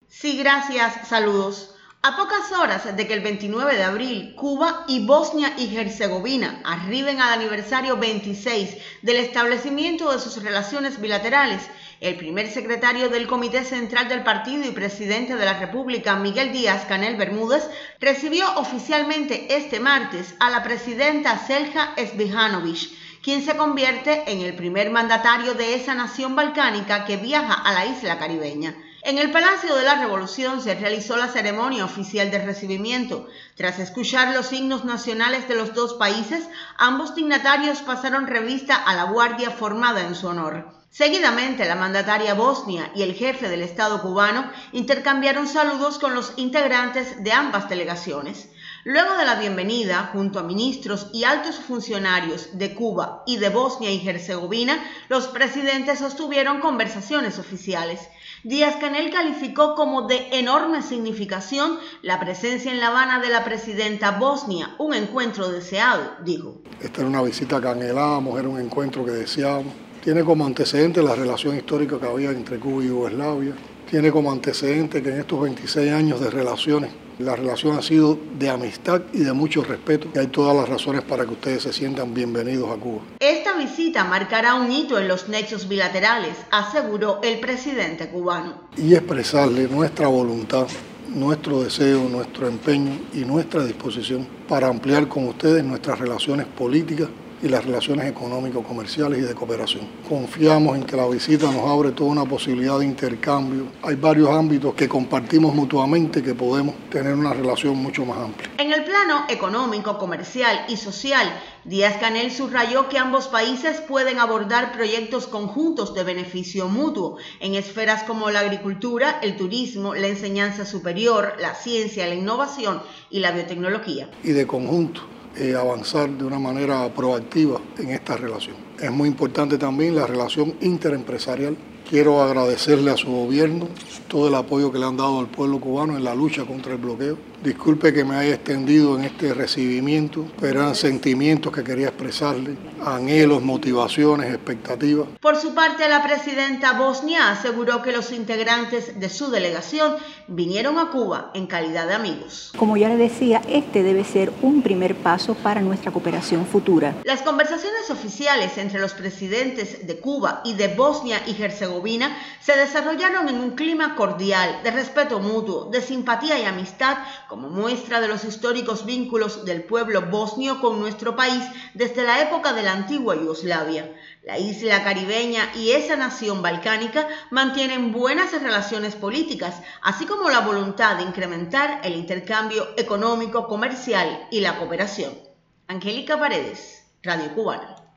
Sí, gracias. Saludos. A pocas horas de que el 29 de abril Cuba y Bosnia y Herzegovina arriben al aniversario 26 del establecimiento de sus relaciones bilaterales, el primer secretario del Comité Central del Partido y presidente de la República, Miguel Díaz-Canel Bermúdez, recibió oficialmente este martes a la presidenta Zelja Zvijanovich, quien se convierte en el primer mandatario de esa nación balcánica que viaja a la isla caribeña. En el Palacio de la Revolución se realizó la ceremonia oficial de recibimiento. Tras escuchar los himnos nacionales de los dos países, ambos dignatarios pasaron revista a la guardia formada en su honor. Seguidamente, la mandataria bosnia y el jefe del Estado cubano intercambiaron saludos con los integrantes de ambas delegaciones. Luego de la bienvenida, junto a ministros y altos funcionarios de Cuba y de Bosnia y Herzegovina, los presidentes sostuvieron conversaciones oficiales. Díaz-Canel calificó como de enorme significación la presencia en La Habana de la presidenta bosnia, un encuentro deseado, dijo. Esta era una visita que anhelábamos, era un encuentro que deseábamos. Tiene como antecedente la relación histórica que había entre Cuba y Yugoslavia. Tiene como antecedente que en estos 26 años de relaciones, la relación ha sido de amistad y de mucho respeto. Y hay todas las razones para que ustedes se sientan bienvenidos a Cuba. Esta visita marcará un hito en los nexos bilaterales, aseguró el presidente cubano. Y expresarle nuestra voluntad, nuestro deseo, nuestro empeño y nuestra disposición para ampliar con ustedes nuestras relaciones políticas y las relaciones económico-comerciales y de cooperación. Confiamos en que la visita nos abre toda una posibilidad de intercambio. Hay varios ámbitos que compartimos mutuamente que podemos tener una relación mucho más amplia. En el plano económico, comercial y social, Díaz-Canel subrayó que ambos países pueden abordar proyectos conjuntos de beneficio mutuo en esferas como la agricultura, el turismo, la enseñanza superior, la ciencia, la innovación y la biotecnología. Y de conjunto, avanzar de una manera proactiva en esta relación. Es muy importante también la relación interempresarial. Quiero agradecerle a su gobierno todo el apoyo que le han dado al pueblo cubano en la lucha contra el bloqueo. Disculpe que me haya extendido en este recibimiento, pero eran sentimientos que quería expresarle, anhelos, motivaciones, expectativas. Por su parte, la presidenta bosnia aseguró que los integrantes de su delegación vinieron a Cuba en calidad de amigos. Como ya le decía, este debe ser un primer paso para nuestra cooperación futura. Las conversaciones oficiales entre los presidentes de Cuba y de Bosnia y Herzegovina se desarrollaron en un clima cordial, de respeto mutuo, de simpatía y amistad, como muestra de los históricos vínculos del pueblo bosnio con nuestro país desde la época de la antigua Yugoslavia. La isla caribeña y esa nación balcánica mantienen buenas relaciones políticas, así como la voluntad de incrementar el intercambio económico, comercial y la cooperación. Angélica Paredes, Radio Cubana.